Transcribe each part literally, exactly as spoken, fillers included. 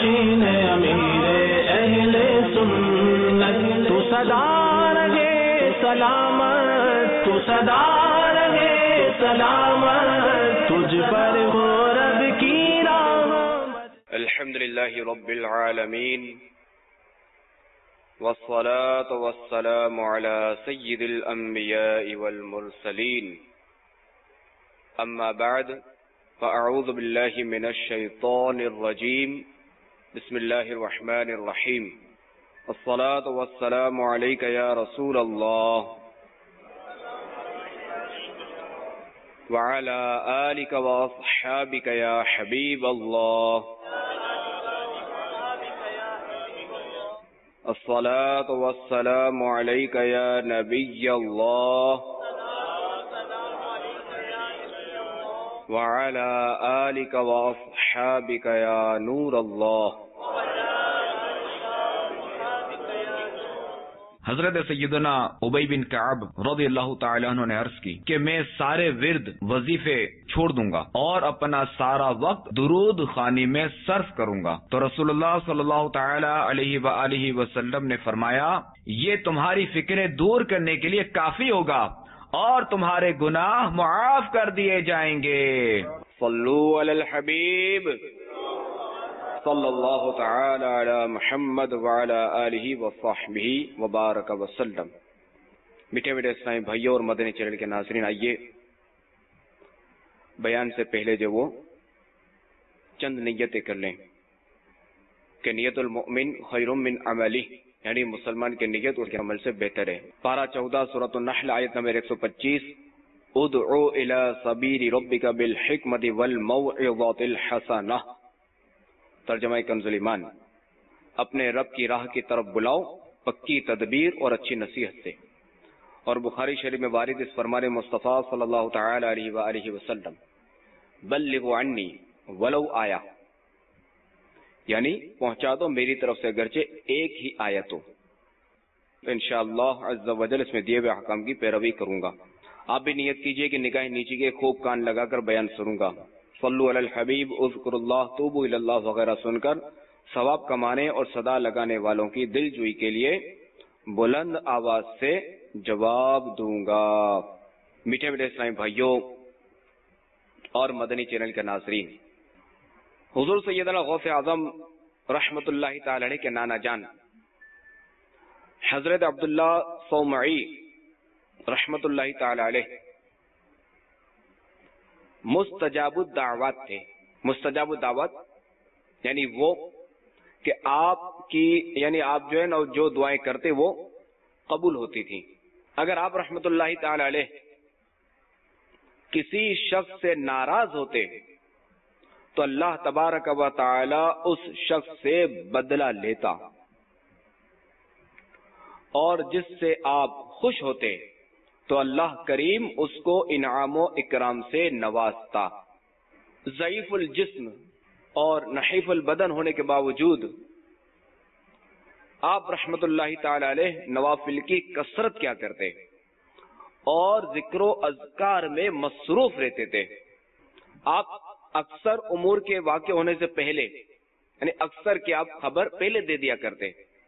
نشین امیر اہل سنت، تو صدا رہے سلامت، تو صدا رہے سلامت، تجھ پر ہو رب کی رحمت۔ الحمدللہ رب العالمین، والصلاة والسلام على سید الانبیاء والمرسلین، اما بعد فاعوذ باللہ من الشیطان الرجیم، بسم اللہ الرحمن الرحیم، الصلاة والسلام علیک یا رسول اللہ وعلى آلک واصحابک یا حبیب اللہ، الصلاة والسلام علیک یا نبی اللہ وعلى آلک واصحابک یا نور اللہ۔ حضرت سیدنا ابی بن کعب رضی اللہ تعالیٰ عنہ نے عرض کی کہ میں سارے ورد وظیفے چھوڑ دوں گا اور اپنا سارا وقت درود خوانی میں صرف کروں گا، تو رسول اللہ صلی اللہ تعالیٰ علیہ وآلہ وسلم نے فرمایا یہ تمہاری فکریں دور کرنے کے لیے کافی ہوگا اور تمہارے گناہ معاف کر دیے جائیں گے۔ صلو علی الحبیب صلی اللہ تعالی علی محمد وعلی آلہ وصحبہ وبارک وسلم۔ میٹھے میٹھے اسلامی بھائیوں اور مدنی چینل کے ناظرین، آئیے بیان سے پہلے جو وہ چند نیتیں کر لیں کہ نیت المؤمن خیر من عملہ، یعنی مسلمان کی نیت اس کے عمل سے بہتر ہے۔ پارہ چودہ سورۃ النحل آیت نمبر ایک سو پچیس، ادعو الی سبیل ربک بالحکمۃ والموعظۃ الحسنہ، ترجمہ کنز ایمان، اپنے رب کی راہ کی طرف بلاؤ پکی تدبیر اور اچھی نصیحت سے۔ اور بخاری شریف میں وارد اس فرمان مصطفیٰ صلی اللہ تعالی علیہ وآلہ وسلم، بلغوا عنی ولو آیا، یعنی پہنچا دو میری طرف سے اگرچہ ایک ہی آیت ہو۔ انشاءاللہ عز و جل اس میں دیے ہوئے احکام کی پیروی کروں گا۔ آپ بھی نیت کیجئے کہ نگاہ نیچی کے خوب کان لگا کر بیان سنوں گا۔ صلو علی الحبیب، اذکر اللہ، توبو الی اللہ وغیرہ سن کر ثواب کمانے اور صدا لگانے والوں کی دل جوئی کے لیے بلند آواز سے جواب دوں گا۔ میٹھے میٹھے اسلامی بھائیوں اور مدنی چینل کے ناظرین، حضور سیدنا غوث اعظم رحمت اللہ تعالی علیہ کے نانا جان حضرت عبداللہ صومعی رحمت اللہ تعالی علیہ مستجاب الدعوات تھے۔ مستجاب الدعوات یعنی وہ کہ آپ کی یعنی آپ جو ہے نا جو دعائیں کرتے وہ قبول ہوتی تھیں۔ اگر آپ رحمت اللہ تعالی علیہ کسی شخص سے ناراض ہوتے تو اللہ تبارک و تعالی اس شخص سے بدلہ لیتا، اور جس سے آپ خوش ہوتے تو اللہ کریم اس کو انعام و اکرام سے نوازتا۔ ضعیف الجسم اور نحیف البدن ہونے کے باوجود آپ رحمت اللہ تعالی علیہ نوافل کی کثرت کیا کرتے اور ذکر و اذکار میں مصروف رہتے تھے۔ آپ اکثر امور کے واقع ہونے سے پہلے یعنی اکثر کی آپ خبر پہلے دے دیا کرتے،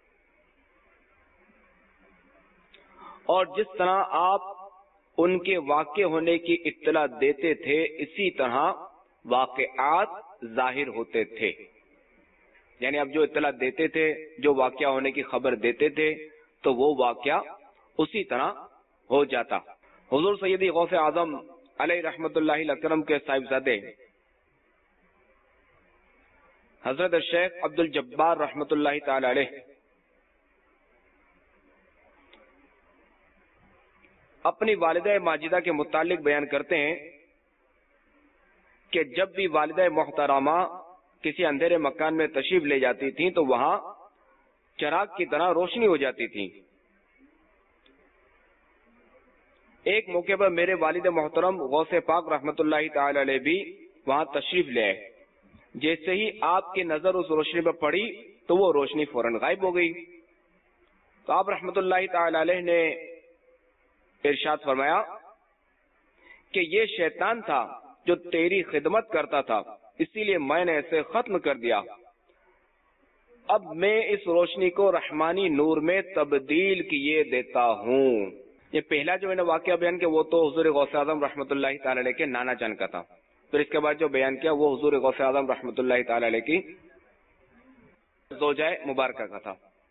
اور جس طرح آپ ان کے واقع ہونے کی اطلاع دیتے تھے اسی طرح واقعات ظاہر ہوتے تھے۔ یعنی آپ جو اطلاع دیتے تھے، جو واقعہ ہونے کی خبر دیتے تھے تو وہ واقعہ اسی طرح ہو جاتا۔ حضور سیدی غوث اعظم علیہ رحمت اللہ الاکرم کے صاحبزادے حضرت شیخ عبد الجبار رحمت اللہ تعالی علیہ اپنی والدہ ماجدہ کے متعلق بیان کرتے ہیں کہ جب بھی والدہ محترمہ کسی اندھیرے مکان میں تشریف لے جاتی تھیں تو وہاں چراغ کی طرح روشنی ہو جاتی تھی۔ ایک موقع پر میرے والد محترم غوث پاک رحمت اللہ تعالی علیہ بھی وہاں تشریف لے آئے۔ جیسے ہی آپ کی نظر اس روشنی پر پڑی تو وہ روشنی فوراً غائب ہو گئی۔ تو آپ رحمت اللہ تعالی علیہ نے ارشاد فرمایا کہ یہ شیطان تھا جو تیری خدمت کرتا تھا، اسی لیے میں نے اسے ختم کر دیا۔ اب میں اس روشنی کو رحمانی نور میں تبدیل کیے دیتا ہوں. یہ پہلا جو میں نے واقعہ بیان کیا وہ تو حضور غوث اعظم رحمۃ اللہ تعالی علیہ کے نانا جان کا تھا. پھر اس کے بعد جو بیان کیا وہ حضور غوث اعظم رحمۃ اللہ تعالی علیہ کی زوجہ مبارکہ کا تھا.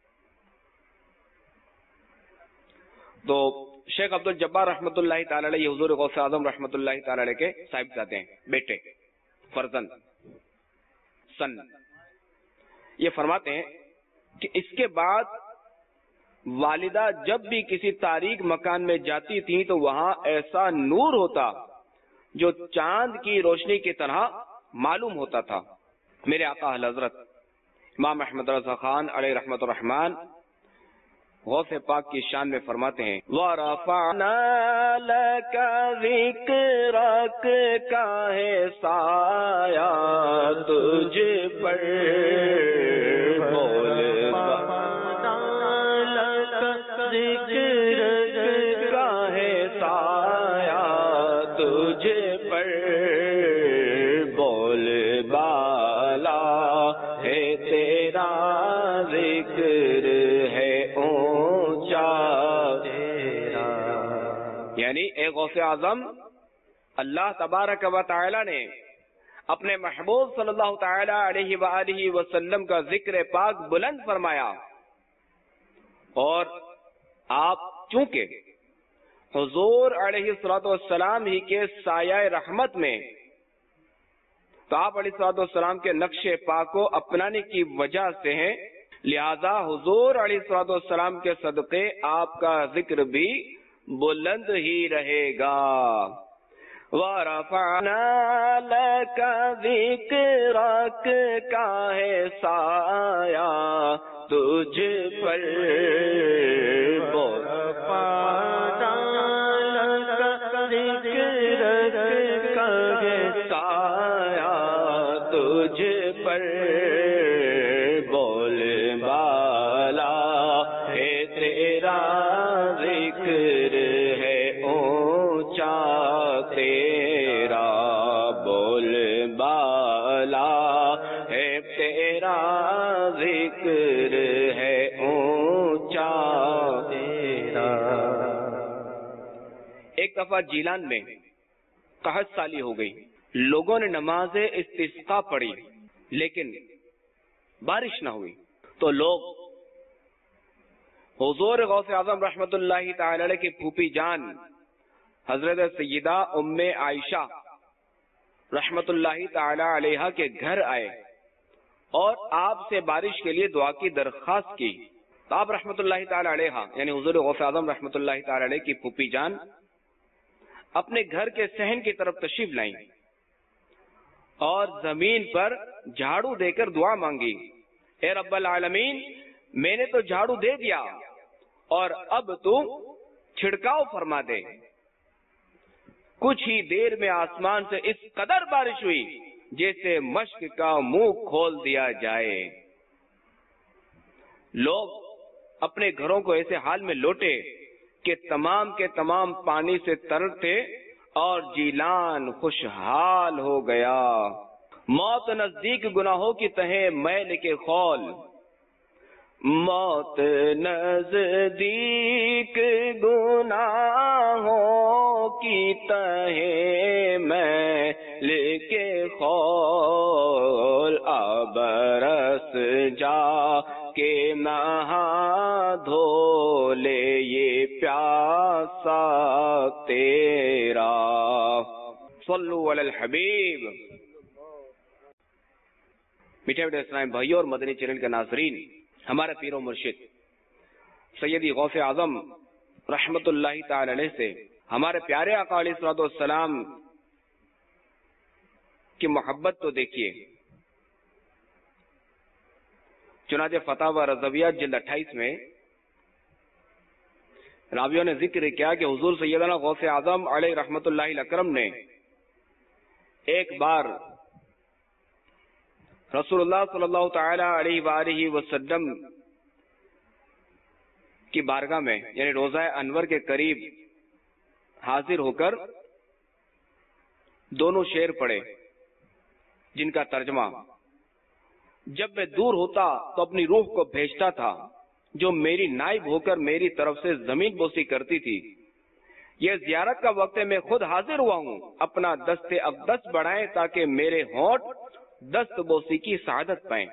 تو شیخ عبد الجبار رحمۃ اللہ تعالی علیہ حضور غوث اعظم رحمۃ اللہ تعالی علیہ کے صاحبزادے ہیں، بیٹے، فرزند، سن. یہ فرماتے ہیں کہ اس کے بعد والدہ جب بھی کسی تاریک مکان میں جاتی تھی تو وہاں ایسا نور ہوتا جو چاند کی روشنی کی طرح معلوم ہوتا تھا. میرے آقا حضرت امام احمد رضا خان علیہ رحمت الرحمن غوث پاک کی شان میں فرماتے ہیں وَرَفَعْنَا لَكَ ذِكْرَكَ کا ہے سایہ تجھ پر بول ذکر کا ہے سایہ تجھ پر بول بالا ہے تیرا ذکر ہے اونچا تیرا. یعنی اے غوث اعظم، اللہ تبارک و تعالی نے اپنے محبوب صلی اللہ تعالی علیہ وآلہ وسلم کا ذکر پاک بلند فرمایا، اور آپ چونکہ حضور علیہ الصلوۃ والسلام ہی کے سایہ رحمت میں، تو آپ علیہ الصلوۃ والسلام کے نقش پاک کو اپنانے کی وجہ سے ہیں، لہذا حضور علیہ الصلوۃ والسلام کے صدقے آپ کا ذکر بھی بلند ہی رہے گا. وَرَفَعْنَا لَكَ ذِكْرَكَ کا ہے سایہ تجھ پر بول ذکر کا ہے سایہ تجھ پر بول بالا ہے تیرا ذکر ہے اونچا تیرا بول بالا ہے تیرا ذکر ہے اونچا تیرا. ایک دفعہ جیلان میں قحط سالی ہو گئی. لوگوں نے نماز استسقاء پڑھی لیکن بارش نہ ہوئی، تو لوگ حضور غوث اعظم رحمت اللہ تعالی علیہ کی پھوپھی جان حضرت سیدہ ام عائشہ رحمت اللہ تعالی علیہ کے گھر آئے اور آپ سے بارش کے لیے دعا کی درخواست کی. تو آپ رحمت اللہ تعالی علیہ یعنی حضور غوث اعظم رحمت اللہ تعالی علیہ کی پھوپھی جان اپنے گھر کے صحن کی طرف تشریف لائیں اور زمین پر جھاڑو دے کر دعا مانگی، اے رب العالمین، میں نے تو جھاڑو دے دیا اور اب تو چھڑکاؤ فرما دے. کچھ ہی دیر میں آسمان سے اس قدر بارش ہوئی جیسے مشک کا منہ کھول دیا جائے. لوگ اپنے گھروں کو ایسے حال میں لوٹے کہ تمام کے تمام پانی سے تر تھے اور جیلان خوشحال ہو گیا. موت نزدیک گناہوں کی تہیں میل کے خول، موت نزدیک گناہوں کی تہیں میل کے خول، اب برس جا کہ نہا دھو لے یہ پیاسا تیرا. صلو علی الحبیب. میٹھے میٹھے اسلام بھائیوں اور مدنی چینل کے ناظرین، ہمارے پیر و مرشد سیدی غوث اعظم رحمت اللہ تعالی علیہ سے ہمارے پیارے آقا علیہ الصلوۃ والسلام کی محبت تو دیکھیے. چنانچہ فتاوی رضویہ جلد اٹھائیس میں راویوں نے ذکر کیا کہ حضور سیدنا غوث اعظم علیہ رحمت اللہ الاکرم نے ایک بار رسول اللہ صلی اللہ تعالی علیہ وآلہ وسلم کی بارگاہ میں یعنی روضہ انور کے قریب حاضر ہو کر دونوں شعر پڑھے، جن کا ترجمہ جب میں دور ہوتا تو اپنی روح کو بھیجتا تھا جو میری نائب ہو کر میری طرف سے زمین بوسی کرتی تھی. یہ زیارت کا وقت ہے, میں خود حاضر ہوا ہوں, اپنا دست اقدس بڑھائیں تاکہ میرے ہونٹ دست بوسی کی سعادت پائیں.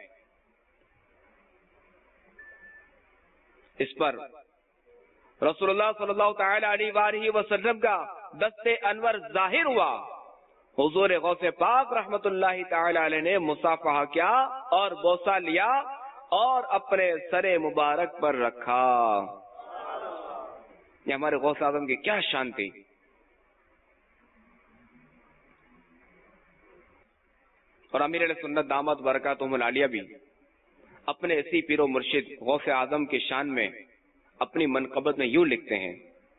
اس پر رسول اللہ صلی اللہ تعالی علیہ وآلہ وسلم کا دست انور ظاہر ہوا. حضور غوث پاک رحمت اللہ تعالی علیہ نے مصافحہ کیا اور بوسہ لیا اور اپنے سر مبارک پر رکھا. یہ ہمارے غوث اعظم کی کیا شان تھی. اور امیر علیہ سنت دامت برکاتہم العالیہ بھی اپنے اسی پیر و مرشد غوث اعظم کی شان میں اپنی منقبت میں یوں لکھتے ہیں: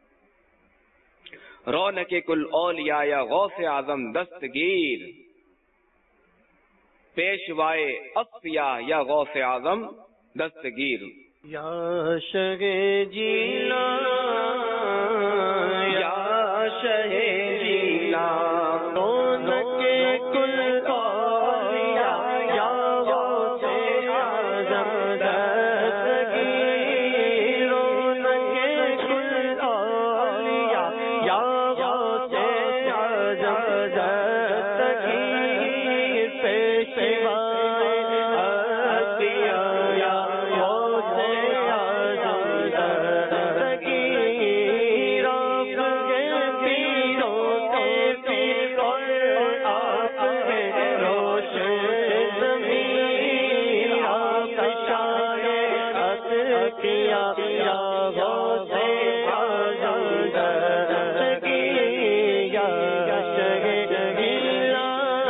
رونق کل اولیاء یا غوث اعظم دستگیر، پیشوائے اصفیاء یا غوث اعظم دستگیر. یا شہ جیلا یا شہ جیلا رونق کل اولیاء یا غوث اعظم دستگیر، رونق کل اولیاء یا غوث اعظم دستگیر، پیشوائے اصفیاء یا غوث اعظم دستگیر. آپ کے پیروں کے پیر اور آپ کے روشن ضمیر، آپ شان اصفیاء یا غوث اعظم دستگیر. یا شہ جیلا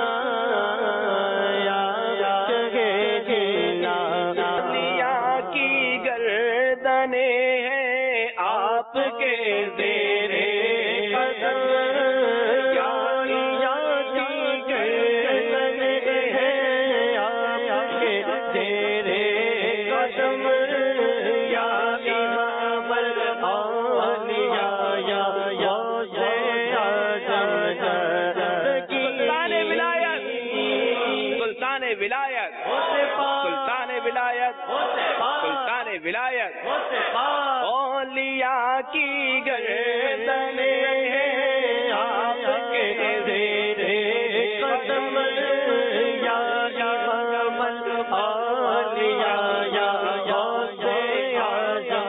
یا شہ جیلا دنیا کی گردنیں ہیں آپ کے زیر قدم، یا دنیا کی گردنیں ہیں آپ کے زیر قدم. یا امام الاولیاء یا غوث اعظم دستگیر. سلطان ولایت، سلطان ولایت، سلطان ولایت، سلطان ولایت، اولیاء کی گردنیں ہیں آپ کے زیر قدم. یا امام الاولیاء یا غوث اعظم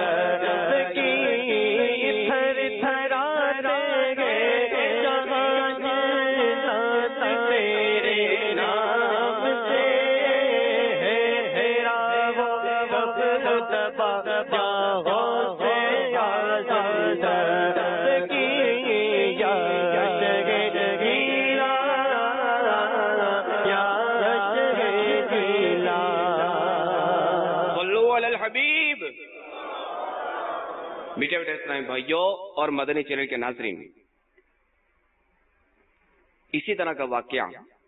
دستگیر. تھر تھراتے گئے جہان ذات تیرے نام سے ہے تیرا وہ مجتبی یا غوث اعظم دستگیر. یا شہ جیلا یا شہ جیلا. صلو علی الحبیب. میٹھے میٹھے اسلامی بھائیوں اور مدنی چینل کے ناظرین، اسی طرح کا واقعہ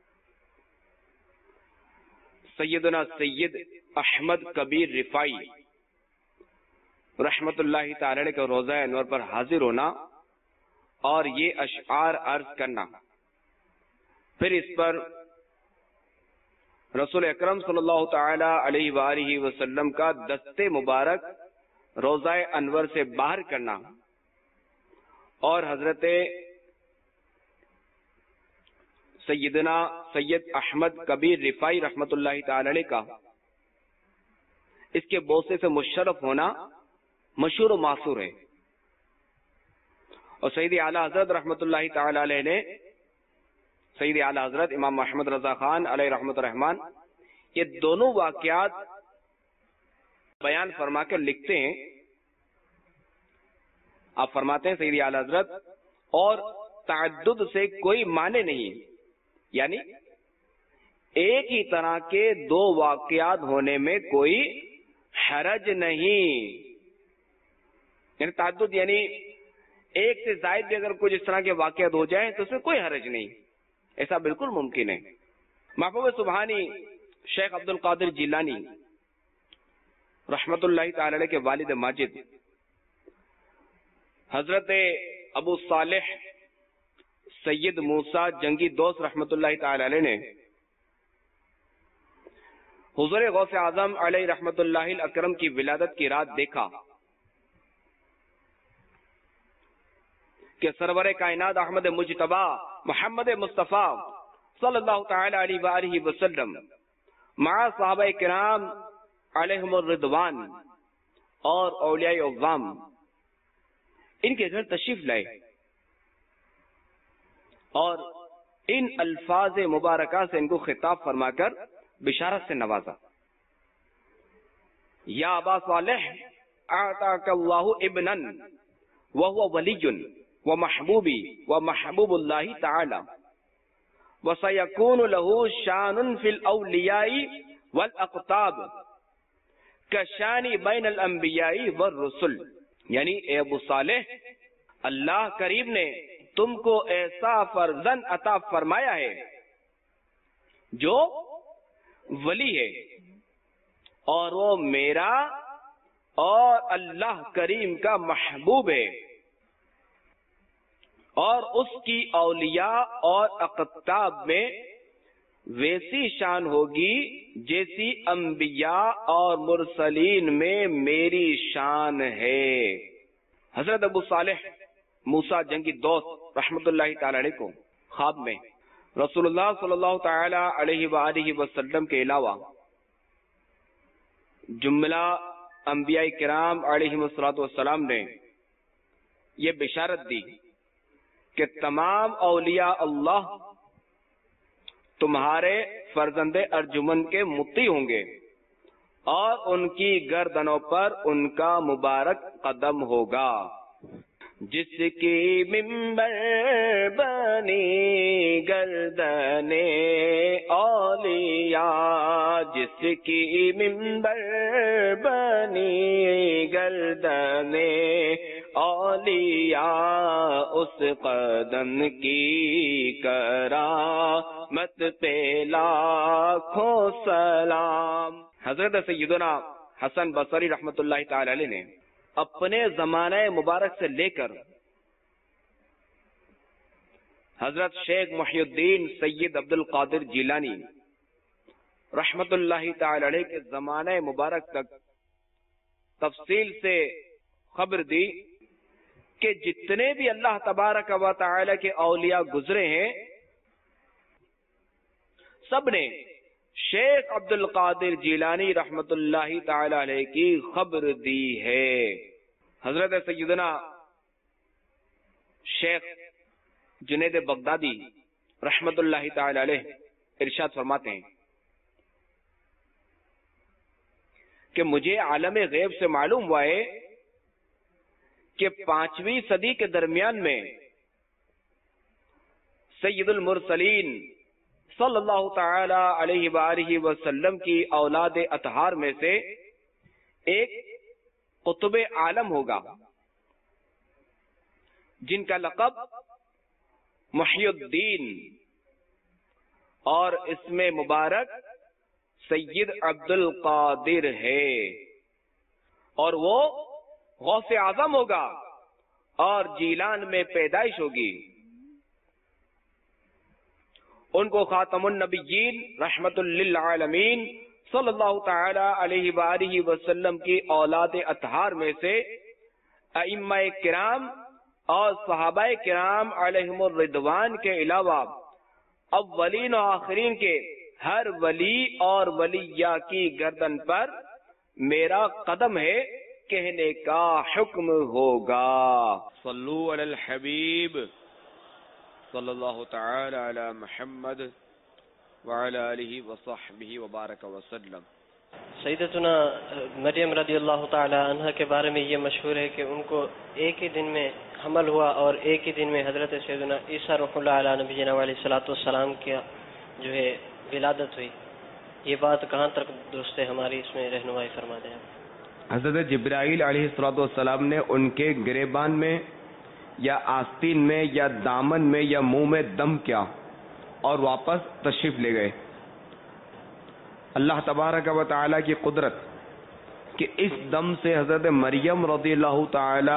سیدنا سید احمد کبیر رفاعی رحمت اللہ تعالی کا روزہ انور پر حاضر ہونا اور یہ اشعار عرض کرنا، پھر اس پر رسول اکرم صلی اللہ تعالی علیہ وآلہ وسلم کا دست مبارک روزہ انور سے باہر کرنا اور حضرت سیدنا سید احمد کبیر رفاعی رحمت اللہ تعالی علیہ کا اس کے بوسے سے مشرف ہونا مشہور و معصور ہے. اور سید اعلی حضرت رحمت اللہ تعالی علیہ نے سید اعلی حضرت امام محمد رضا خان علیہ رحمت الرحمان یہ دونوں واقعات بیان فرما کر لکھتے ہیں. آپ فرماتے ہیں سید اعلی حضرت اور تعدد سے کوئی معنی نہیں، یعنی ایک ہی طرح کے دو واقعات ہونے میں کوئی حرج نہیں. یعنی تعدد یعنی ایک سے زائد بھی اگر کچھ اس طرح کے واقعات ہو جائیں تو اس میں کوئی حرج نہیں، ایسا بالکل ممکن ہے. محبوب سبحانی شیخ عبد القادر جیلانی رحمت اللہ تعالی علیہ کے والد ماجد حضرت ابو صالح سید موسیٰ جنگی دوست رحمت اللہ تعالی علیہ نے حضور غوث اعظم علیہ رحمت اللہ الاکرم کی ولادت کی رات دیکھا کہ سرور کائنات احمد مجتبی محمد مصطفیٰ صلی اللہ تعالی علیہ وآلہ وسلم مع صحابہ کرام علیہم الرضوان اور اولیاء اعظام ان کے گھر تشریف لائے اور ان الفاظ مبارکہ سے ان کو خطاب فرما کر بشارت سے نوازا. یا ابا صالح اعطاک اللہ ابنا وهو ولی ومحبوبی ومحبوب اللہ تعالی وسيكون له شان في الاولیاء والاقطاب کشان بین الانبیاء والرسل. یعنی اے ابو صالح اللہ کریم نے تم کو ایسا فرزند عطا فرمایا ہے جو ولی ہے اور وہ میرا اور اللہ کریم کا محبوب ہے اور اس کی اولیاء اور اقطاب میں ویسی شان ہوگی جیسی انبیاء اور مرسلین میں میری شان ہے. حضرت ابو صالح موسیٰ جنگی دوست رحمت اللہ تعالی علیہ کو خواب میں رسول اللہ صلی اللہ تعالی علیہ وآلہ وسلم کے علاوہ جملہ انبیاء کرام علیہم الصلوۃ والسلام نے یہ بشارت دی کہ تمام اولیاء اللہ تمہارے فرزند ارجمن کے مطیع ہوں گے اور ان کی گردنوں پر ان کا مبارک قدم ہوگا. جس کی منبر بنی گردن اولیاء جس کی منبر بنی گردن اولیاء اس قدم کی کرامت پہ لاکھوں سلام. حضرت سیدنا حسن بصری رحمت اللہ تعالی علیہ نے اپنے زمانہ مبارک سے لے کر حضرت شیخ محی الدین سید عبد القادر جیلانی رحمت اللہ تعالی علیہ کے زمانہ مبارک تک تفصیل سے خبر دی کہ جتنے بھی اللہ تبارک و تعالی کے اولیاء گزرے ہیں سب نے شیخ عبد القادر جیلانی رحمت اللہ تعالی علیہ کی خبر دی ہے. حضرت سیدنا شیخ جنید بغدادی رحمت اللہ تعالی علیہ ارشاد فرماتے ہیں کہ مجھے عالم غیب سے معلوم ہوا ہے کہ پانچویں صدی کے درمیان میں سید المرسلین صلی اللہ تعالی علیہ وآلہ وسلم کی اولاد اطہار میں سے ایک قطب عالم ہوگا جن کا لقب محی الدین اور اس میں مبارک سید عبد القادر ہے اور وہ غوث اعظم ہوگا اور جیلان میں پیدائش ہوگی. ان کو خاتم النبیین رحمت للعالمین صلی اللہ تعالی علیہ وآلہ وسلم کی اولاد اطہار میں سے ائمہ کرام اور صحابہ کرام علیہم الرضوان کے علاوہ اولین و آخرین کے ہر ولی اور ولیہ کی گردن پر میرا قدم ہے کہنے کا حکم ہوگا. صلو علی الحبیب صلی اللہ تعالی علی محمد وعلی آلہ وصحبہ وبارک وسلم. سیدتنا مریم رضی اللہ تعالی عنہ کے بارے میں یہ مشہور ہے کہ ان کو ایک ہی دن میں حمل ہوا اور ایک ہی دن میں حضرت سیدنا عیسیٰ روح اللہ علیہ نبینا علیہ الصلوۃ والسلام کی جو ہے ولادت ہوئی. یہ بات کہاں تک درست ہے؟ ہماری اس میں رہنمائی فرما دیں. حضرت جبرائیل علیہ الصلوۃ والسلام نے ان کے گریبان میں یا آستین میں یا دامن میں یا منہ میں دم کیا اور واپس تشریف لے گئے. اللہ تبارک و تعالی کی قدرت کہ اس دم سے حضرت مریم رضی اللہ تعالی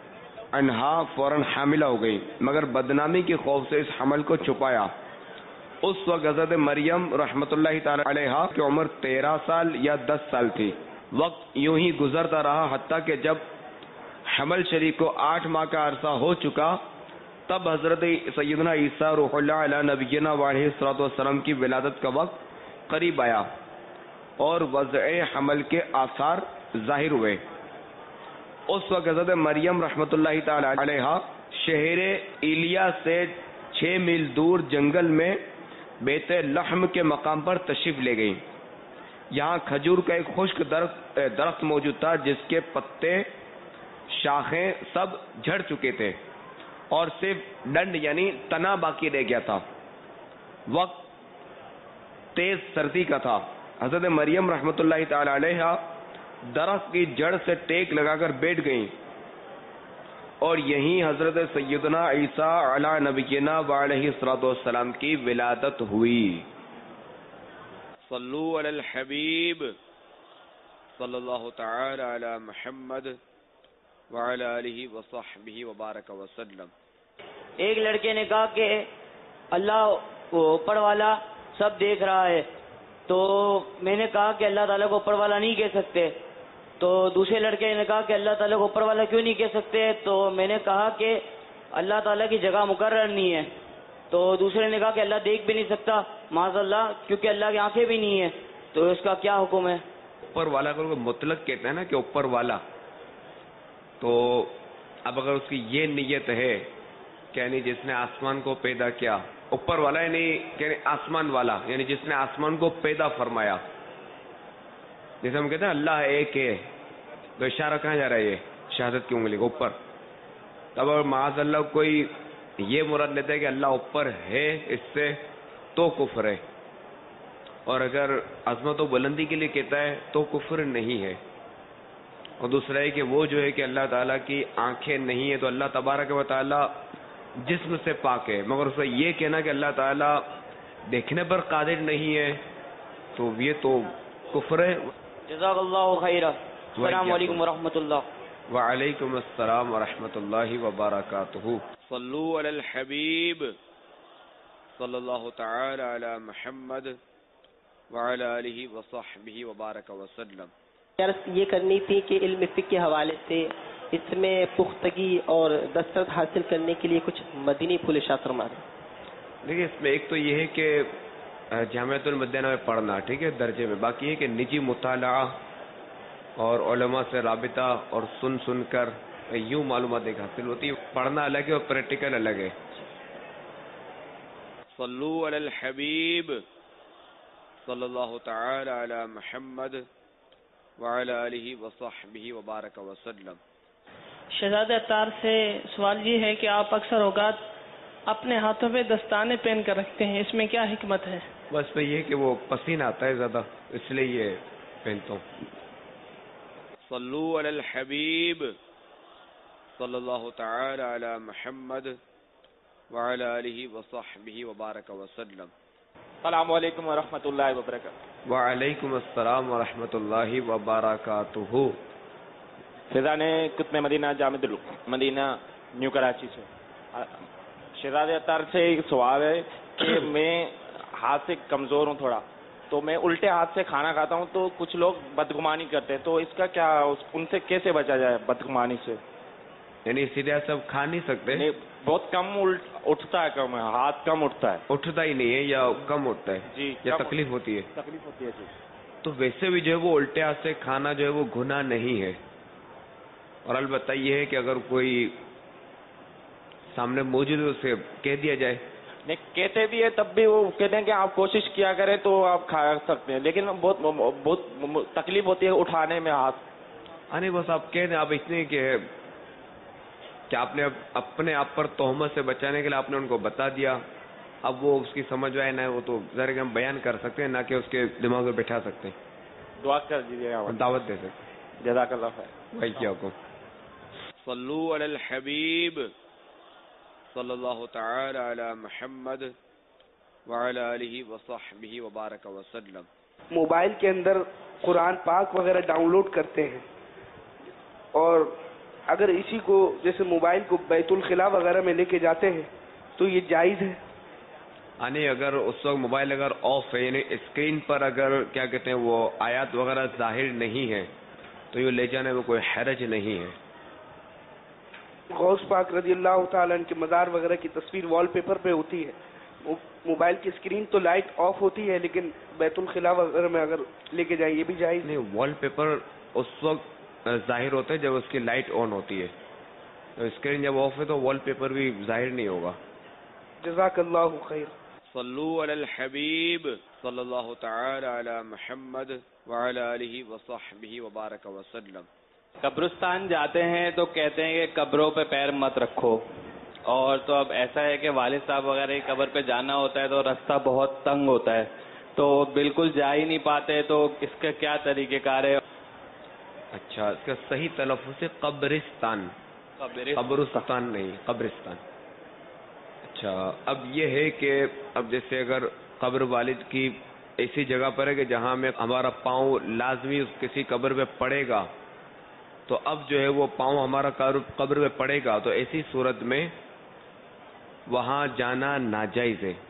عنہا فوراً حاملہ ہو گئی، مگر بدنامی کے خوف سے اس حمل کو چھپایا اس وقت حضرت مریم رحمت اللہ تعالی علیہا کی عمر تیرہ سال یا دس سال تھی. وقت یوں ہی گزرتا رہا حتیٰ کہ جب حمل شریف کو آٹھ ماہ کا عرصہ ہو چکا تب حضرت سیدنا عیسیٰ روح اللہ علیہ نبینا علیہ الصلوۃ والسلام کی ولادت کا وقت قریب آیا اور وضع حمل کے آثار ظاہر ہوئے. اس وقت حضرت مریم رحمت اللہ تعالی علیہا شہر ایلیا سے چھ میل دور جنگل میں بیت لحم کے مقام پر تشریف لے گئی. یہاں کھجور کا ایک خشک درخت درخت موجود تھا جس کے پتے شاخیں سب جھڑ چکے تھے اور صرف ڈنڈ یعنی تنا باقی رہ گیا تھا. وقت تیز سردی کا تھا. حضرت مریم رحمت اللہ تعالی علیہ درخت کی جڑ سے ٹیک لگا کر بیٹھ گئیں اور یہیں حضرت سیدنا عیسیٰ علی نبینا علیہ الصلوۃ والسلام کی ولادت ہوئی. صلو علی الحبیب صلی اللہ تعالی علی محمد وعلی آلہ وصحبہ وبارک وسلم. ایک لڑکے نے کہا کہ اللہ اوپر والا سب دیکھ رہا ہے، تو میں نے کہا کہ اللہ تعالیٰ کو اوپر والا نہیں کہہ سکتے. تو دوسرے لڑکے نے کہا کہ اللہ تعالیٰ کو اوپر والا کیوں نہیں کہہ سکتے؟ تو میں نے کہا کہ اللہ تعالیٰ کی جگہ مقرر نہیں ہے. تو دوسرے نے کہا کہ اللہ دیکھ بھی نہیں سکتا معاذ اللہ، کیونکہ اللہ کی آنکھیں بھی نہیں ہیں، تو اس کا کیا حکم ہے؟ اوپر والا کو مطلق کہتے ہیں نا کہ اوپر والا. تو اب اگر اس کی یہ نیت ہے کہ یعنی جس نے آسمان کو پیدا کیا، اوپر والا یعنی کہ آسمان والا یعنی جس نے آسمان کو پیدا فرمایا، جیسے ہم کہتے ہیں اللہ ایک ہے، تو اشارہ کہاں جا رہا ہے؟ یہ شہادت کی انگلی کو اوپر. تب اگر معاذ اللہ کوئی یہ مراد لیتا ہے کہ اللہ اوپر ہے اس سے تو کفر ہے، اور اگر عظمت و بلندی کے لیے کہتا ہے تو کفر نہیں ہے. اور دوسرا ہے کہ وہ جو ہے کہ اللہ تعالیٰ کی آنکھیں نہیں ہیں، تو اللہ تبارک و تعالیٰ جسم سے پاک ہے، مگر اسے یہ کہنا کہ اللہ تعالیٰ دیکھنے پر قادر نہیں ہے تو یہ تو کفر ہے. جزاک اللہ خیرہ. السلام علیکم ورحمۃ اللہ. وعلیکم السلام ورحمۃ اللہ وبرکاتہ. صلو علی الحبیب صلی اللہ تعالی علی محمد وعلی آلہ وصحبہ وبارک وسلم. یہ کرنی تھی کہ علم فقہ کے حوالے سے اس میں پختگی اور دسترس حاصل کرنے کے لیے کچھ مدنی پھول ارشاد فرما دیں. دیکھیے اس میں ایک تو یہ ہے کہ جامعۃ المدینہ میں پڑھنا ٹھیک ہے درجے میں، باقی ہے کہ نجی مطالعہ اور علماء سے رابطہ اور سن سن کر یوں معلومات ایک حاصل ہوتی ہے. پڑھنا الگ ہے اور پریکٹیکل الگ ہے. صلو علی الحبیب صلی اللہ تعالی علی محمد وعلی آلہ وصحبہ وبارک وسلم. شہزادہ اطہار سے سوال یہ ہے کہ آپ اکثر اوقات اپنے ہاتھوں پہ دستانے پہن کر رکھتے ہیں، اس میں کیا حکمت ہے؟ بس پہ یہ کہ وہ پسینہ آتا ہے زیادہ، اس لیے یہ پہنتا ہوں. صلو علی الحبیب صلی اللہ تعالی علی محمد وعلی آلہ وصحبہ وبارک وسلم. السلام علیکم ورحمۃ اللہ وبرکاتہ. وعلیکم السلام ورحمۃ اللہ وبرکاتہ. فیضان قطب مدینہ جامع مدینہ نیو کراچی سے. شہزاد اطہار سے ایک سوال ہے کہ میں ہاتھ سے کمزور ہوں تھوڑا، تو میں الٹے ہاتھ سے کھانا کھاتا ہوں تو کچھ لوگ بدگمانی کرتے ہیں، تو اس کا کیا، ان سے کیسے بچا جائے بدگمانی سے؟ یعنی سیدھے سب کھا نہیں سکتے؟ نہیں، بہت کم اٹھتا ہے، کم ہے ہاتھ، کم اٹھتا ہے. اٹھتا ہی نہیں ہے یا کم اٹھتا ہے جی، یا تکلیف ہوتی ہے؟ تکلیف ہوتی ہے جی. تو ویسے بھی جو ہے وہ الٹے ہاتھ سے کھانا جو ہے وہ گناہ نہیں ہے. اور البتہ یہ ہے کہ اگر کوئی سامنے موجود ہے اسے کہہ دیا جائے. نہیں کہتے بھی ہے تب بھی وہ کہتے ہیں کہ آپ کوشش کیا کریں تو آپ کھا سکتے ہیں، لیکن بہت بہت تکلیف ہوتی ہے اٹھانے میں ہاتھ. ہاں نہیں، بس آپ کہہ دیں، آپ اتنے کہ کہ آپ نے اپنے آپ پر تہمت سے بچانے کے لیے آپ نے ان کو بتا دیا. اب وہ اس کی سمجھ آئے نہ وہ تو ذرا کہ ہم بیان کر سکتے ہیں، نہ کہ اس کے دماغ میں بٹھا سکتے ہیں. دعا کر دیجیے گا، دعوت دے سکتے. جزاک اللہ خیر. بھائی کیا حکم. صلو علی الحبیب صلی اللہ تعالی علی محمد وعلی آلہ وصحبہ وبارک وسلم. موبائل کے اندر قرآن پاک وغیرہ ڈاؤن لوڈ کرتے ہیں، اور اگر اسی کو جیسے موبائل کو بیت الخلاء وغیرہ میں لے کے جاتے ہیں تو یہ جائز ہے؟ یعنی اگر اس وقت موبائل اگر آف ہے یعنی اسکرین پر اگر کیا کہتے ہیں وہ آیات وغیرہ ظاہر نہیں ہے تو یہ لے جانے میں کوئی حرج نہیں ہے. غوث پاک رضی اللہ تعالیٰ عنہ کے مزار وغیرہ کی تصویر وال پیپر پہ ہوتی ہے, موبائل کی اسکرین تو لائٹ آف ہوتی ہے لیکن بیت الخلاء وغیرہ میں اگر لے کے جائیں یہ بھی جائز نہیں. وال پیپر اس وقت ظاہر ہوتا ہے جب اس کی لائٹ آن ہوتی ہے, اسکرین جب آف ہے تو وال پیپر بھی ظاہر نہیں ہوگا. جزاک اللہ خیر. صلو علی الحبیب صلی اللہ تعالی علی محمد وعلی آلہ وصحبہ وبارک وسلم. قبرستان جاتے ہیں تو کہتے ہیں کہ قبروں پہ پیر مت رکھو, اور تو اب ایسا ہے کہ والد صاحب وغیرہ کی قبر پہ جانا ہوتا ہے تو راستہ بہت تنگ ہوتا ہے تو بالکل جا ہی نہیں پاتے, تو اس کا کیا طریقہ کار ہے؟ اچھا, اس کا صحیح تلفظ ہے قبرستان, قبرستان نہیں قبرستان. اچھا, اب یہ ہے کہ اب جیسے اگر قبر والد کی ایسی جگہ پر ہے کہ جہاں میں ہمارا پاؤں لازمی کسی قبر پہ پڑے گا, تو اب جو ہے وہ پاؤں ہمارا قبر پہ پڑے گا تو ایسی صورت میں وہاں جانا ناجائز ہے.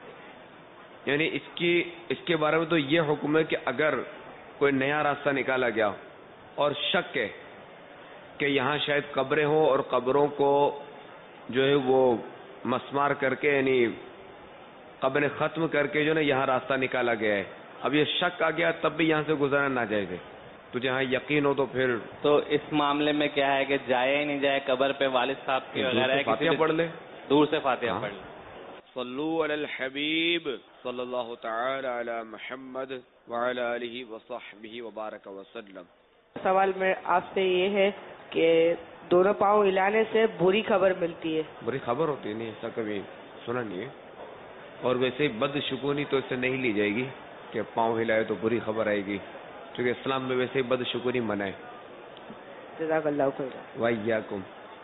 یعنی اس کی اس کے بارے میں تو یہ حکم ہے کہ اگر کوئی نیا راستہ نکالا گیا اور شک ہے کہ یہاں شاید قبریں ہوں اور قبروں کو جو ہے وہ مسمار کر کے یعنی قبریں ختم کر کے جو نا یہاں راستہ نکالا گیا ہے, اب یہ شک آ گیا تب بھی یہاں سے گزرنا ناجائز ہے. تو جہاں یقین ہو تو پھر تو اس معاملے میں کیا ہے کہ جائے ہی نہیں جائے قبر پہ والد صاحب کی وغیرہ ہے, فاتحہ پڑھ لے, دور سے فاتحہ پڑھ لے. صلو علی الحبیب صلی اللہ تعالی علی محمد وعلی آلہ وصحبہ وبارک وسلم. سوال میں آپ سے یہ ہے کہ دونوں پاؤں ہلانے سے بری خبر ملتی ہے. بری خبر ہوتی ہے؟ نہیں, ایسا کبھی سنا نہیں ہے. اور ویسے بد شگونی تو اس سے نہیں لی جائے گی کہ پاؤں ہلائے تو بری خبر آئے گی, کیونکہ اسلام میں ویسے بد شگونی منع ہے. جزاک اللہ خیر. وإياكم.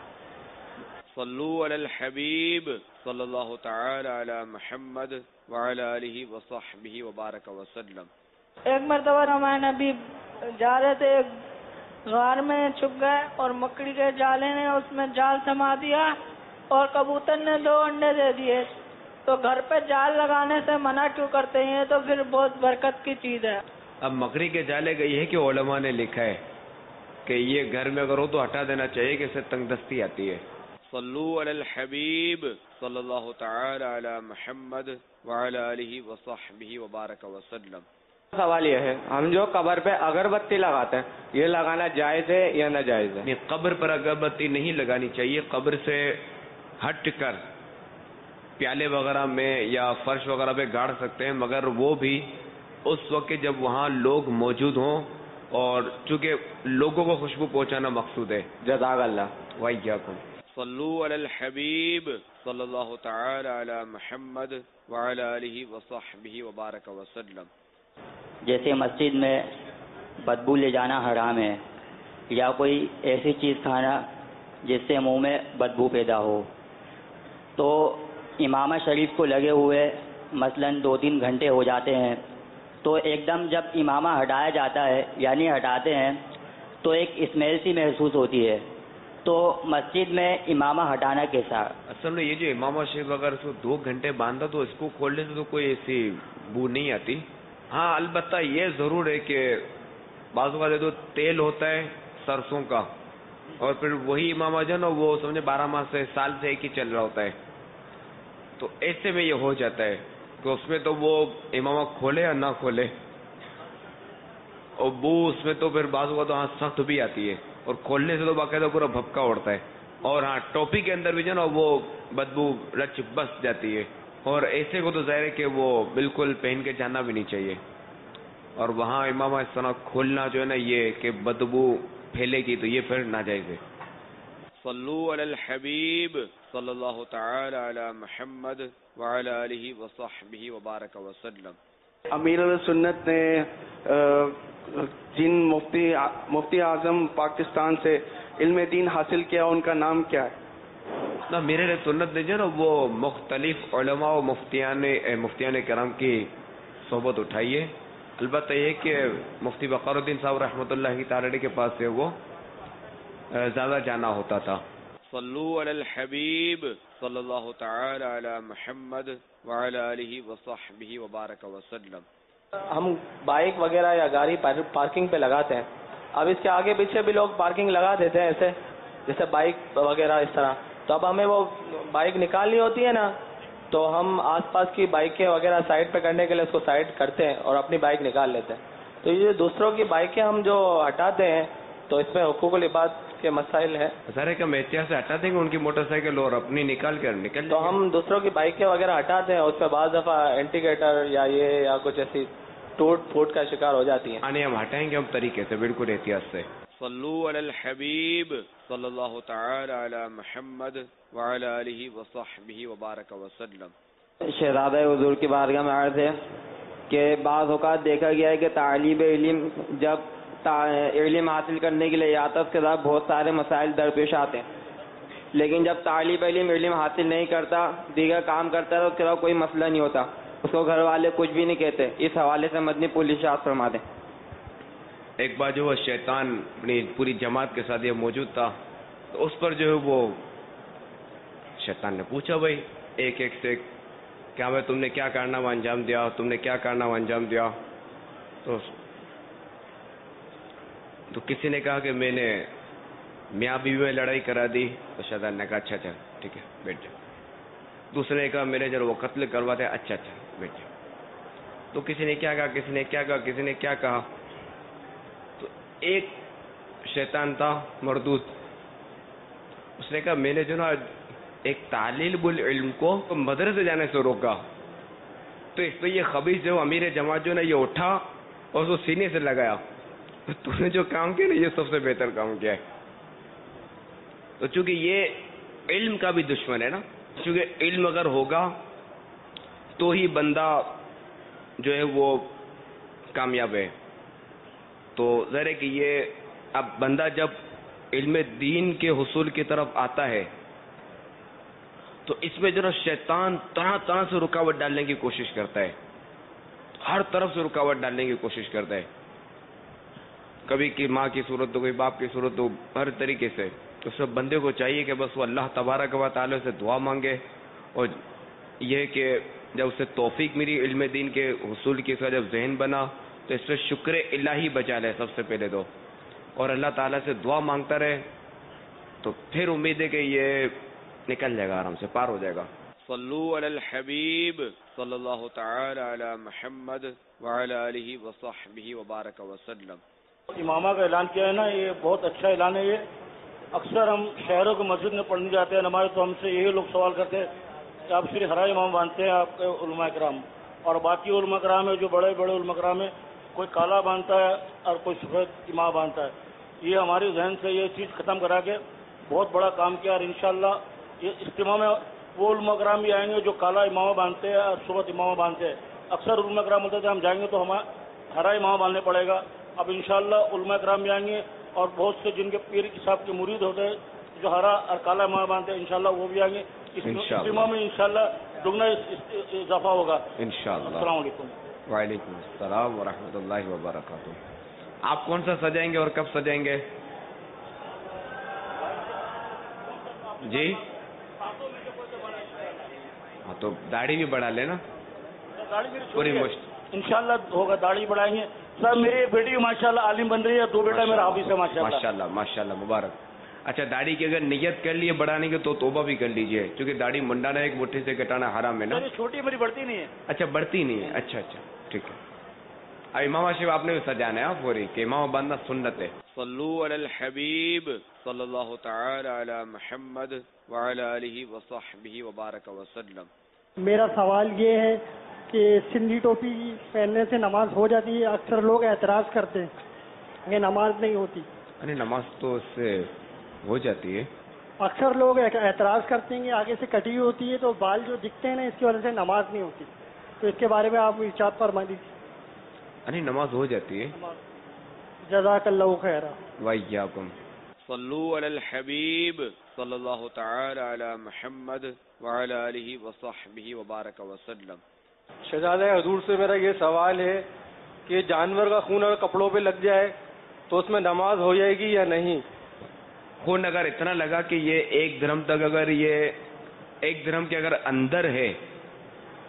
صلو علی الحبیب صلی اللہ تعالی علی محمد وعلی آلہ وصحبہ وبارک وسلم. ایک مرتبہ ہمارے نبی جا رہے تھے, غار میں چھپ گئے اور مکڑی کے جالے نے اس میں جال سما دیا اور کبوتر نے دو انڈے دے دیے. تو گھر پہ جال لگانے سے منع کیوں کرتے ہیں؟ تو پھر بہت برکت کی چیز ہے. اب مکڑی کے جالے کا یہ ہے کہ علماء نے لکھا ہے کہ یہ گھر میں اگر ہو تو ہٹا دینا چاہیے کہ اس سے تنگ دستی آتی ہے. صلو علی الحبیب صلی اللہ تعالی علی محمد وعلی آلہ وصحبہ وبارک وسلم. سوال یہ ہے, ہم جو قبر پہ اگربتی لگاتے ہیں یہ لگانا جائز ہے یا ناجائز ہے؟ نہیں, قبر پر اگربتی نہیں لگانی چاہیے. قبر سے ہٹ کر پیالے وغیرہ میں یا فرش وغیرہ پہ گاڑ سکتے ہیں, مگر وہ بھی اس وقت جب وہاں لوگ موجود ہوں, اور چونکہ لوگوں کو خوشبو پہنچانا مقصود ہے. جزاک اللہ. وإياكم. صلو علی الحبیب صلی اللہ تعالی علی محمد وعلی آلہ وصحبہ وبارک وسلم. جیسے مسجد میں بدبو لے جانا حرام ہے, یا کوئی ایسی چیز کھانا جس سے منہ میں بدبو پیدا ہو, تو امامہ شریف کو لگے ہوئے مثلاً دو تین گھنٹے ہو جاتے ہیں, تو ایک دم جب امامہ ہٹایا جاتا ہے یعنی ہٹاتے ہیں تو ایک اسمیل سی محسوس ہوتی ہے, تو مسجد میں امامہ ہٹانا کیسا؟ اصل میں یہ جو امامہ شریف اگر اس کو دو گھنٹے باندھا تو اس کو کھولنے سے تو کوئی ایسی بو نہیں آتی. ہاں, البتہ یہ ضرور ہے کہ بعض اوقات تو تیل ہوتا ہے سرسوں کا, اور پھر وہی امامہ جو ہے نا وہ سمجھے بارہ ماہ سے سال سے ایک ہی چل رہا ہوتا ہے, تو ایسے میں یہ ہو جاتا ہے کہ اس میں تو وہ امامہ کھولے یا نہ کھولے, اور بو اس میں تو پھر بعض اوقات ہاں سخت بھی آتی ہے, اور کھولنے سے تو باقاعدہ پورا بھپکا اڑتا ہے, اور ہاں ٹوپی کے اندر بھی جو ہے نا وہ بدبو رچ بس جاتی ہے, اور ایسے کو تو ظاہر ہے کہ وہ بالکل پہن کے جانا بھی نہیں چاہیے. اور وہاں امامہ اس طرح کھولنا جو ہے نا یہ کہ بدبو پھیلے گی تو یہ پھر ناجائز ہے. صلو علی الحبیب صلی اللہ تعالی علی محمد وعلی آلہ وصحبہ وبارک وسلم. امیر سنت نے جن مفتی مفتی اعظم پاکستان سے علم دین حاصل کیا ان کا نام کیا ہے؟ نا میرے سنت نے جو نا وہ مختلف علماء و مفتیان مفتیان کرام کی صحبت اٹھائی ہے. البتہ یہ کہ مفتی بقار الدین صاحب رحمۃ اللہ تعالی کے پاس سے وہ زیادہ جانا ہوتا تھا. صلو علی الحبیب صلی اللہ تعالی علی محمد وعلى آله وصحبه وبارك وسلم. ہم بائک وغیرہ یا گاڑی پارکنگ پہ لگاتے ہیں. اب اس کے آگے پیچھے بھی لوگ پارکنگ لگا دیتے ہیں ایسے جیسے بائک وغیرہ اس طرح. تو اب ہمیں وہ بائک نکالنی ہوتی ہے نا, تو ہم آس پاس کی بائکیں وغیرہ سائڈ پہ کرنے کے لیے اس کو سائڈ کرتے ہیں اور اپنی بائک نکال لیتے ہیں. تو یہ دوسروں کی بائکیں ہم جو ہٹاتے ہیں تو اس میں حقوق العباد کے مسائل ہیں. سارے کا احتیاط سے ہٹا دیں گے ان کی موٹر سائیکل اور اپنی نکال کر نکل. تو ہم دوسروں کی بائکیں وغیرہ ہٹاتے ہیں, اس پہ بعض دفعہ انڈیکیٹر یا یہ یا کچھ ایسی ٹوٹ پھوٹ کا شکار ہو جاتی ہیں. آنے ہم ہٹائیں گے ہم طریقے سے, بالکل احتیاط سے. صلو علی الحبیب صلی اللہ تعالی علی محمد وعلی آلہ وصحبہ وبارک وسلم. شہزادہ حضور کی بارگاہ میں عرض ہے کہ بعض اوقات دیکھا گیا ہے کہ طالب علم جب علم حاصل کرنے کے لیے آتا ہے اس کے ساتھ بہت سارے مسائل درپیش آتے ہیں, لیکن جب طالب علم علم حاصل نہیں کرتا, دیگر کام کرتا ہے تو اس کے ساتھ کوئی مسئلہ نہیں ہوتا, اس کو گھر والے کچھ بھی نہیں کہتے. اس حوالے سے مدنی پولیس ارشاد فرما دیں. ایک بار جو وہ شیطان اپنی پوری جماعت کے ساتھ یہ موجود تھا, تو اس پر جو ہے وہ شیطان نے پوچھا بھائی ایک ایک سے کیا بھائی تم نے کیا کارنامہ انجام دیا, تم نے کیا کارنامہ انجام دیا. تو تو کسی نے کہا کہ میں نے میاں بیوی میں لڑائی کرا دی. تو شیطان نے کہا اچھا اچھا ٹھیک ہے بیٹھ جاؤ. دوسرے نے کہا میرے جو وہ قتل کرواتے, اچھا اچھا بیٹھ جاؤ. تو کسی نے کیا کہا, کسی نے کیا کہا, کسی نے کیا کہا. تو ایک شیطان تھا مردود, اس نے کہا میں نے جو نا ایک طالب العلم کو مدرسے جانے سے روکا, تو اس پہ یہ خبیث جو امیر جماعت جو نا یہ اٹھا اور اس کو سینے سے لگایا. تو نے جو کام کیا نا یہ سب سے بہتر کام کیا ہے. تو چونکہ یہ علم کا بھی دشمن ہے نا, چونکہ علم اگر ہوگا تو ہی بندہ جو ہے وہ کامیاب ہے. تو ظاہر ہے کہ یہ اب بندہ جب علم دین کے حصول کی طرف آتا ہے تو اس میں جو نا شیطان طرح طرح سے رکاوٹ ڈالنے کی کوشش کرتا ہے, ہر طرف سے رکاوٹ ڈالنے کی کوشش کرتا ہے. کبھی کی ماں کی صورت ہو, کوئی باپ کی صورت ہو, ہر طریقے سے. تو سب بندے کو چاہیے کہ بس وہ اللہ تبارک و تعالی سے دعا مانگے, اور یہ کہ جب اسے توفیق ملی علم دین کے حصول کی, اس کا جب ذہن بنا تو اس سے شکر الہی بچا لے سب سے پہلے تو, اور اللہ تعالیٰ سے دعا مانگتا رہے, تو پھر امید ہے کہ یہ نکل جائے گا, آرام سے پار ہو جائے گا. صلو علی الحبیب صلی اللہ تعالی علی محمد وعلی آلہ وصحبہ وبارک وسلم. امامہ کا اعلان کیا ہے نا, یہ بہت اچھا اعلان ہے. یہ اکثر ہم شہروں کے مسجد میں پڑھنے جاتے ہیں نماز, تو ہم سے یہی لوگ سوال کرتے ہیں کہ آپ صرف ہرا امام باندھتے ہیں آپ کے علماء کرام, اور باقی علماء کرام ہے جو بڑے بڑے علماء کرام ہیں کوئی کالا باندھتا ہے اور کوئی سفید امام باندھتا ہے. یہ ہمارے ذہن سے یہ چیز ختم کرا کے بہت بڑا کام کیا, اور انشاءاللہ یہ اجتماع میں وہ علماء کرام بھی آئیں گے جو کالا امامہ باندھتے ہیں اور سفید امامہ باندھتے ہیں. اکثر علماء کرام ہوتے تھے ہم جائیں گے تو ہمیں ہرا امامہ باندھنے پڑے گا. اب انشاءاللہ علماء کرام بھی آئیں گے, اور بہت سے جن کے پیر صاحب کے مرید ہوتے ہیں جو ہرا اور کالا امامہ باندھتے ہیں, انشاءاللہ وہ بھی آئیں گے. اس اجتماع میں انشاءاللہ دگنا اضافہ ہوگا انشاءاللہ. السلام علیکم. وعلیکم السلام ورحمۃ اللہ وبرکاتہ. آپ کون سا سجائیں گے اور کب سجائیں گے؟ جی ہاں, تو داڑھی بھی بڑھا لینا, پوری مشت انشاءاللہ ہوگا. داڑھی بڑھائیں گے. سر میری بیٹی ماشاءاللہ عالم بن رہی ہے, دو بیٹا میرا حافظ ہے ماشاءاللہ. ماشاءاللہ ماشاءاللہ مبارک. اچھا داڑھی کی اگر نیت کر لیے بڑھانے کی تو توبہ بھی کر لیجئے, کیونکہ داڑھی منڈانا ایک مٹھی سے کٹانا حرام ہے نا. چھوٹی میری بڑھتی نہیں ہے. اچھا بڑھتی نہیں ہے, اچھا اچھا ٹھیک ہے. اب امام شریف آپ نے بھی سجانا ہے پوری, کہ امام باندھنا سنت ہے. صلو علی الحبیب صلی اللہ تعالی علی محمد وعلی آلہ وصحبہ وبارک وسلم. میرا سوال یہ ہے کہ سندھی ٹوپی پہننے سے نماز ہو جاتی ہے؟ اکثر لوگ اعتراض کرتے ہیں کہ نماز نہیں ہوتی. ارے نماز تو اس سے ہو جاتی ہے. اکثر لوگ اعتراض کرتے ہیں کہ آگے سے کٹی ہوئی ہوتی ہے تو بال جو دکھتے ہیں نا اس کی وجہ سے نماز نہیں ہوتی. تو اس کے بارے میں آپ ارشاد فرما دیجیے. ارے نماز ہو جاتی ہے. جزاک اللہ خیر. وإياكم. صلو علی الحبیب صلی اللہ تعالی علی محمد وعلی آلہ وصحبہ وبارک وسلم. شہزادہ حضور سے میرا یہ سوال ہے کہ جانور کا خون اگر کپڑوں پہ لگ جائے تو اس میں نماز ہو جائے گی یا نہیں؟ خون اگر اتنا لگا کہ یہ ایک درہم تک, اگر یہ ایک درہم کے اگر اندر ہے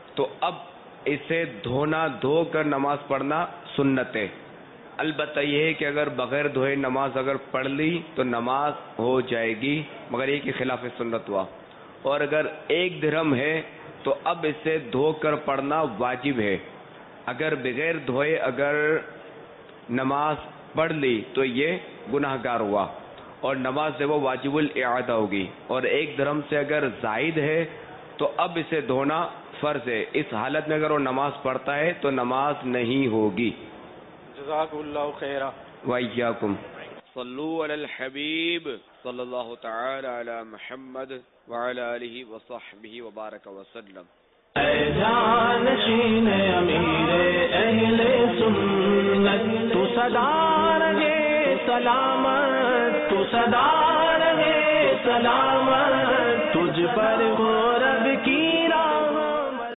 تو اب اسے دھونا دھو کر نماز پڑھنا سنت ہے. البتہ یہ ہے کہ اگر بغیر دھوئے نماز اگر پڑھ لی تو نماز ہو جائے گی، مگر یہ کہ خلاف سنت ہوا. اور اگر ایک درہم ہے تو اب اسے دھو کر پڑھنا واجب ہے. اگر بغیر دھوئے اگر نماز پڑھ لی تو یہ گناہ گار ہوا اور نماز سے وہ واجب الاعادہ ہوگی. اور ایک درہم سے اگر زائد ہے تو اب اسے دھونا فرض ہے. اس حالت میں اگر وہ نماز پڑھتا ہے تو نماز نہیں ہوگی. جزاک اللہ خیرہ. وإياكم. صلو علی الحبیب صلی اللہ تعالی علی محمد وعلی آلہ وصحبہ وبارک وسلم. اے جانشین امیر اہل سنت تو صدا رہے سلامت، تو صدا رہے سلامت.